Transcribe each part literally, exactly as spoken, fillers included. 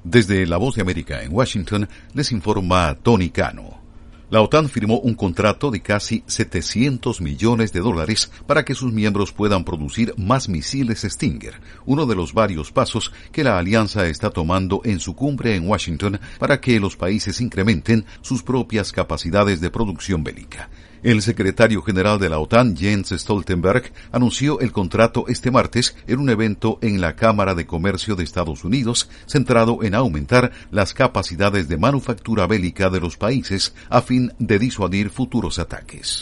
Desde La Voz de América en Washington, les informa Tony Cano. La OTAN firmó un contrato de casi setecientos millones de dólares para que sus miembros puedan producir más misiles Stinger, uno de los varios pasos que la alianza está tomando en su cumbre en Washington para que los países incrementen sus propias capacidades de producción bélica. El secretario general de la OTAN, Jens Stoltenberg, anunció el contrato este martes en un evento en la Cámara de Comercio de Estados Unidos, centrado en aumentar las capacidades de manufactura bélica de los países a fin de disuadir futuros ataques.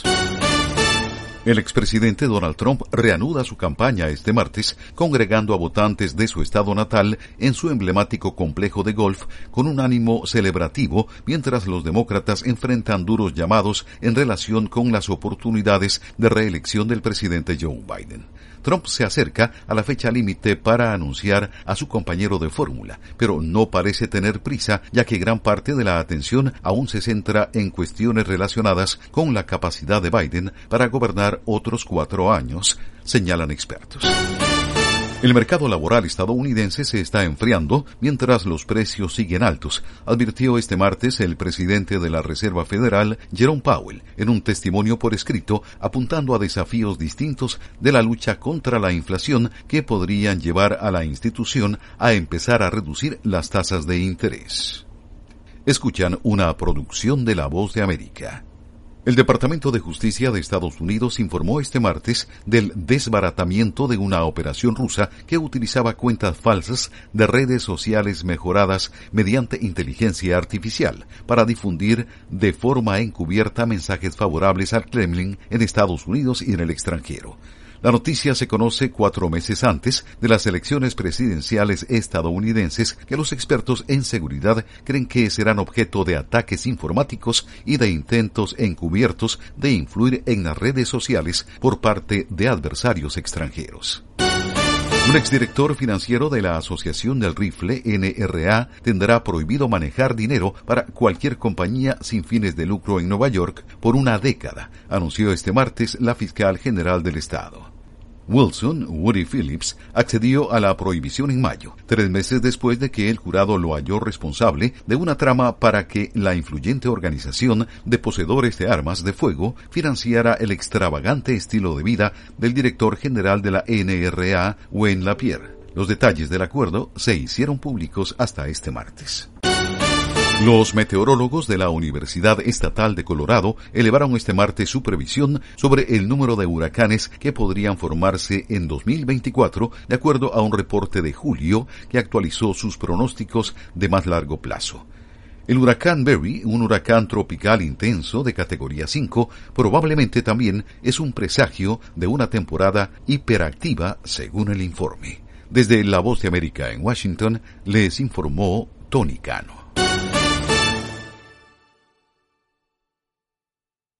El expresidente Donald Trump reanuda su campaña este martes, congregando a votantes de su estado natal en su emblemático complejo de golf con un ánimo celebrativo, mientras los demócratas enfrentan duros llamados en relación con las oportunidades de reelección del presidente Joe Biden. Trump se acerca a la fecha límite para anunciar a su compañero de fórmula, pero no parece tener prisa, ya que gran parte de la atención aún se centra en cuestiones relacionadas con la capacidad de Biden para gobernar otros cuatro años, señalan expertos. El mercado laboral estadounidense se está enfriando mientras los precios siguen altos, advirtió este martes el presidente de la Reserva Federal, Jerome Powell, en un testimonio por escrito apuntando a desafíos distintos de la lucha contra la inflación que podrían llevar a la institución a empezar a reducir las tasas de interés. Escuchan una producción de La Voz de América. El Departamento de Justicia de Estados Unidos informó este martes del desbaratamiento de una operación rusa que utilizaba cuentas falsas de redes sociales mejoradas mediante inteligencia artificial para difundir de forma encubierta mensajes favorables al Kremlin en Estados Unidos y en el extranjero. La noticia se conoce cuatro meses antes de las elecciones presidenciales estadounidenses que los expertos en seguridad creen que serán objeto de ataques informáticos y de intentos encubiertos de influir en las redes sociales por parte de adversarios extranjeros. Un exdirector financiero de la Asociación del Rifle, N R A, tendrá prohibido manejar dinero para cualquier compañía sin fines de lucro en Nueva York por una década, anunció este martes la fiscal general del estado. Wilson Woody Phillips accedió a la prohibición en mayo, tres meses después de que el jurado lo halló responsable de una trama para que la influyente organización de poseedores de armas de fuego financiara el extravagante estilo de vida del director general de la N R A, Wayne LaPierre. Los detalles del acuerdo se hicieron públicos hasta este martes. Los meteorólogos de la Universidad Estatal de Colorado elevaron este martes su previsión sobre el número de huracanes que podrían formarse en dos mil veinticuatro, de acuerdo a un reporte de julio que actualizó sus pronósticos de más largo plazo. El huracán Barry, un huracán tropical intenso de categoría cinco, probablemente también es un presagio de una temporada hiperactiva, según el informe. Desde La Voz de América en Washington, les informó Tony Cano.